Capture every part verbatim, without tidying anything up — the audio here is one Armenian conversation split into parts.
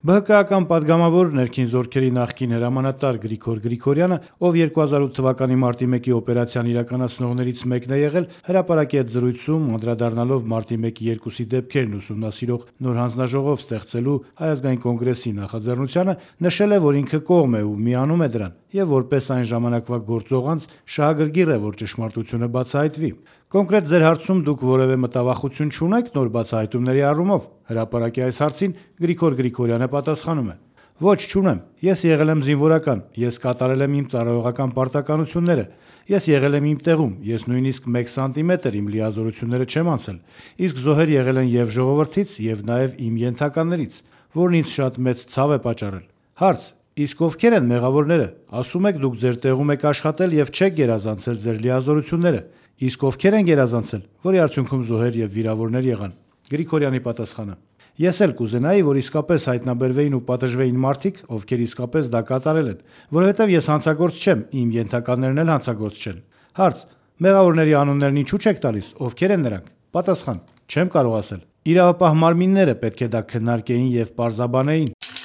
Բը հը կայական պատգամավոր ներքին զորքերի նախկին հրամանատար Գրիգոր Գրիգորյանը, ով երկու հազար ութ թվականի մարտի մեկի օպերացիան իրականացնողներից մեկն է եղել, հրապարակի հետ զրույցում անդրադառնալով մարտի մեկի երկուսի դեպքերն ուսումնասիրող նոր հանձնաժողով ստեղծելու Հայ ազգային կոնգրեսի նախաձեռնությանը, նշել է, որ ինքը կողմ է ու միանում է դրան, եւ որպես այն ժամանակվա գործող անձ շահագրգիռ է, որ ճշմարտությունը բացահայտվի։ Կոնկրետ ձեր հարցում դուք որևէ մտավախություն չունեք նոր բացահայտումների առումով։ Հրապարակի այս հարցին Գրիգոր Գրիգորյանը պատասխանում է. Ոչ, չունեմ։ Ես եղել եմ զինվորական, ես կատարել եմ իմ ծառայողական պարտականությունները, ես եղել եմ իմ տեղում, ես նույնիսկ մեկ սանտիմետր իմ լիազորությունները չեմ անցել, իսկ զոհեր եղել են եւ ժողովրդից եւ նաեւ իմ ենթականերից, որն ինձ շատ մեծ ցավ է պատճառել։ Հարց. իսկ ովքեր են մեղավորները։ Ասում եք դուք ձեր տեղում եք աշխատել եւ չեք գերազանցել ձեր լիազորությունները։ Իսկ ովքեր են գերազանցել, որի արդյունքում զոհեր եւ վիրավորներ եղան։ Գրիգորյանի պատասխանը. Ես էլ կուզենայի, որ իսկապես հայտնաբերվեին ու պատժվեին մարդիկ, ովքեր իսկապես դա կատարել են, որովհետեւ ես հանցագործ չեմ, իմ ենթականերն էլ հանցագործ չեն։ Հարց. մեղավորների անուններն ինչու՞ չեք տալիս, ովքեր են նրանք։ Պատասխան. չեմ կարող ասել։ Իրավապահ մարմինները պետք է դա քննարկեին եւ պարզաբանեին։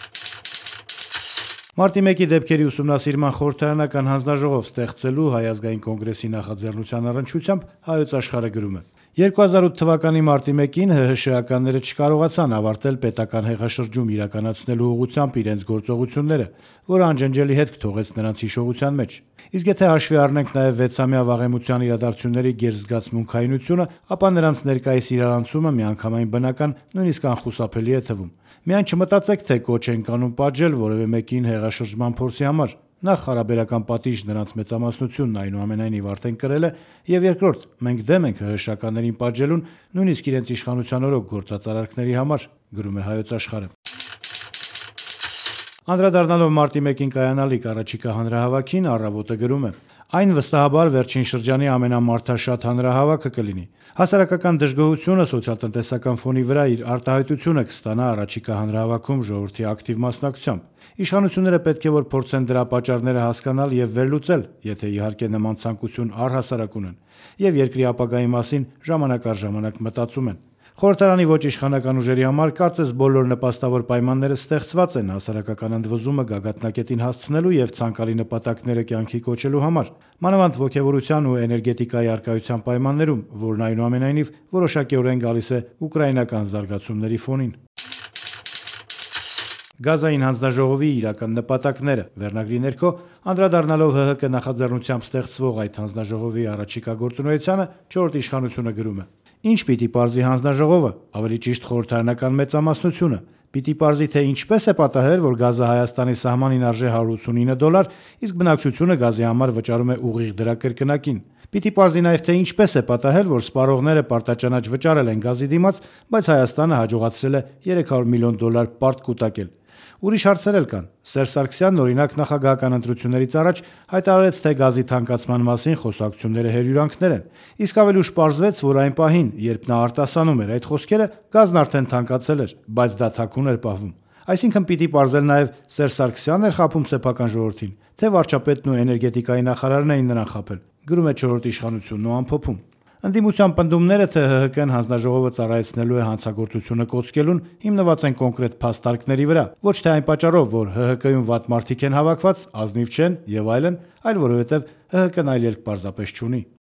Մարտի մեկի դեպքերի ուսումնասիրման խորհրդարանական հանձնաժողով ստեղծելու Հայ ազգային կոնգրեսի նախաձեռնության առնչությամբ Հայոց աշխարհը գրում է. երկու հազար ութ թվականի մարտի մեկին ՀՀՇ-ականները չկարողացան ավարտել պետական հեղաշրջում իրականացնելու ուղղությամբ իրենց գործողությունները, որը անջնջելի հետք թողեց նրանց հիշողության մեջ։ Իսկ եթե հաշվի առնենք նաև վեցամյա վաղեմության իրադարձությունների գերզգացմունքայինությունը, ապա նրանց ներկայիս իրարանցումը միանգամայն բնական, նույնիսկ անխուսափելի է թվում։ Միայն չմտածեք, թե կոչ ենք անում պատժել որևէ մեկին հեղաշրջման փորձի համար։ Նախ հարաբերական պատիժ նրանց մեծամասնությունն այնուամենայնիվ արդեն կրել է, եւ երկրորդ, մենք դեմ ենք ՀՀՇ-ականներին պատժելուն, նույնիսկ իրենց իշխանության օրոք գործած արարքների համար, գրում է Հայոց աշխարհը։ Անդրադառնալով մարտի մեկին կայանալիք առաջիկա հանրահավաքին, Առավոտը գրում է. Այն վստահաբար վերջին շրջանի ամենամարդաշատ հանրահավաքը կլինի։ Հասարակական դժգոհությունը սոցիալ-տնտեսական ֆոնի վրա իր արտահայտությունը կստանա առաջիկա հանրահավաքում ժողովրդի ակտիվ մասնակցությամբ։ Իշխանությունները պետք է որ փորձեն դրա պատճառները հասկանալ եւ վերլուծել, եթե իհարկե նման ցանկություն առհասարակ ունեն, եւ երկրի ապագայի մասին ժամանակ առ ժամանակ մտածում են։ Խորհրդարանի ոչ իշխանական ուժերի համար կարծես բոլոր նպաստավոր պայմանները ստեղծված են հասարակական ընդվզումը գագաթնակետին հասցնելու եւ ցանկալի նպատակները կյանքի կոչելու համար, մանավանդ ոգևորության ու էներգետիկայի արկայության պայմաններում, որն այնուամենայնիվ որոշակիորեն գալիս է ուկրաինական զարգացումների ֆոնին։ Գազային հանձնաժողովի իրական նպատակները վերնագրի ներքո անդրադառնալով ՀՀԿ նախաձեռնությամբ ստեղծվող այդ հանձնաժողովի առաջիկա գործունեությանը չորրորդ իշխանությունը գրում է. Ինչ պիտի պարզի հանձնաժողովը, ավելի ճիշտ խորհրդարանական մեծամասնությունը, պիտի պարզի թե ինչպես է պատահել, որ գազը Հայաստանի սահմանին արժե հարյուր ութսունինը դոլար, իսկ բնակչությունը գազի համար վճարում է ուղիղ դրա կրկնակին։ Պիտի պարզի նաև թե ինչպես է պատահել, որ սպառողները պարտաճանաչ վճարել են գազի դիմաց, բայց Հայաստանը հաջողացրել է երեք հարյուր միլիոն դոլար պարտ կուտակել։ Ուրիշ հարցեր էլ կան։ Սերժ Սարգսյանն օրինակ նախագահական ընտրություններից առաջ հայտարարեց, թե գազի թանկացման մասին խոսակցությունները հերյուրանքներ են, իսկ ավելի ուշ պարզվեց, որ այն պահին, երբ նա արտասանում էր այդ խոսքերը, գազն արդեն թանկացել էր, բայց դա թաքուն էր պահվում։ Այսինքն պիտի պարզել նաև Սերժ Սարգսյանն էր խաբում սեփական ժողովրդին, թե վարչապետն ու էներգետիկայի նախարարն էին նրան խաբել, գրում է չորրորդ իշխանությունն ու ամփոփում։ Ընդդիմության պնդումները, թե ՀՀԿ-ն հանձնաժողովը ծառայեցնելու է հանցագործությունը կոծկելուն, հիմնված են կոնկրետ փաստարկների վրա, ոչ թե այն պատճառով, որ ՀՀԿ-ում վատ մարդիկ են հավաքված, ազնիվ չեն եւ այլն, այլ որովհետեւ ՀՀԿ-ն այլ ելք պարզապես չունի։